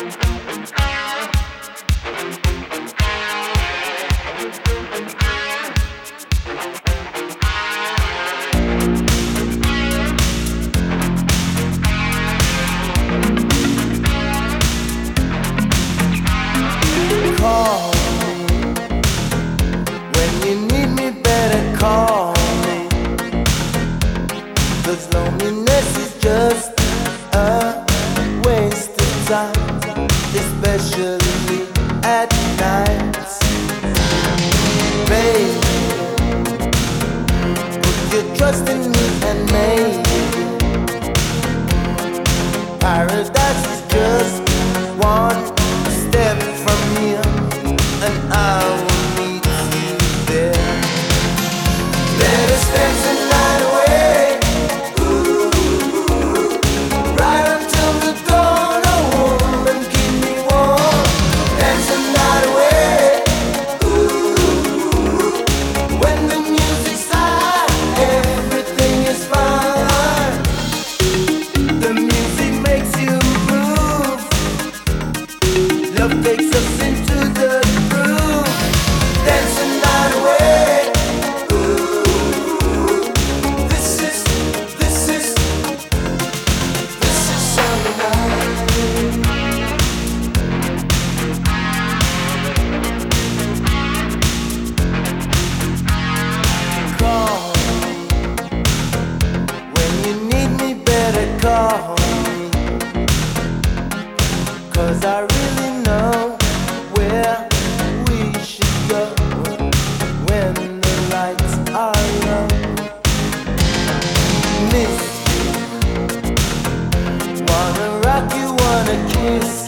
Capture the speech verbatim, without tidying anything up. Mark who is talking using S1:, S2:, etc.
S1: Call me when you need me, better call me. 'Cause loneliness is just a waste of time, especially at night. Baby, put your trust in me and maybe paradise is just one step from here, and I will meet you there. Let us dance the night away, ooh, right until the dawn. Oh, woman, keep me warm. Dance the night away, ooh, when the music's high, everything is fine. The music makes you move. Love takes us into the groove. Dance the night away. Ooh, this is, this is, this is summer night. Call me when you need me, better call me. 'Cause I really know where we should go when the lights are low. Miss you, wanna rock you, wanna kiss